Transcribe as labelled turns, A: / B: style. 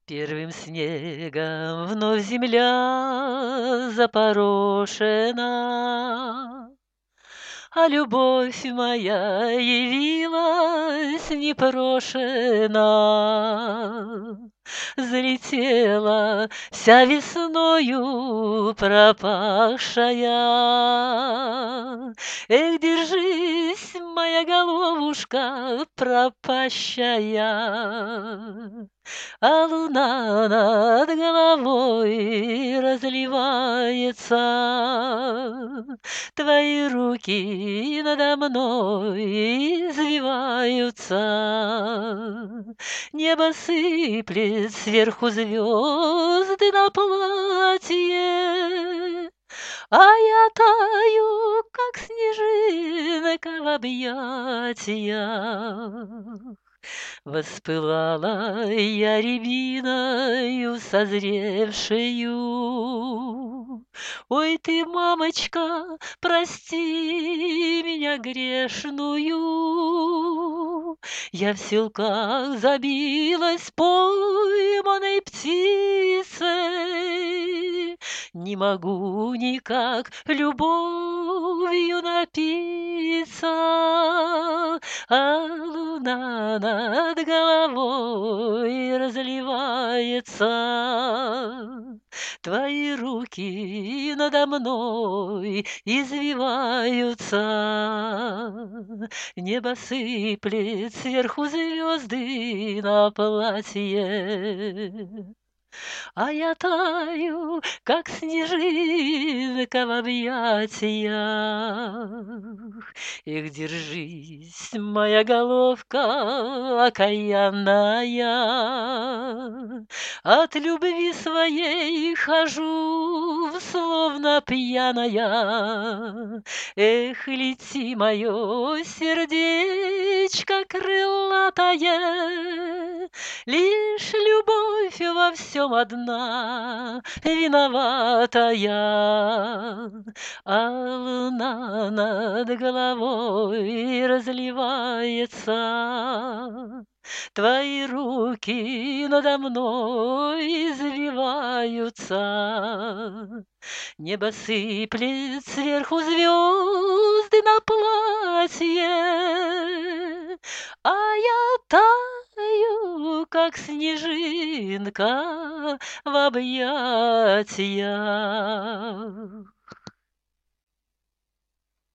A: Первым снегом вновь земля запорошена, а любовь моя явилась непрошена. Залетела вся весною пропахшая. Эх, держись, моя головушка пропащая, а луна над головой разливается. Твои руки надо мной извиваются. Небо сыплет сверху звезды на платье, а я таю, как снежинка в объятиях. Воспылала я рябиною созревшею. Ой ты, мамочка, прости меня грешную. Я в селках забилась пойманной птицей, не могу никак любовью напиться, а луна над головой разливается. Твои руки надо мной извиваются. Небо сыплет сверху звезды на платье, а я таю, как снежинка в объятиях. Эх, держись, моя головка окаянная, от любви своей хожу, словно пьяная. Эх, лети, мое сердечко крылатое, лишь любовь во всем одна виноватая, а луна над головой разливается. Твои руки надо мной извиваются. Небо сыплет сверху звезды на платье, а я таю, как снежинка в объятиях.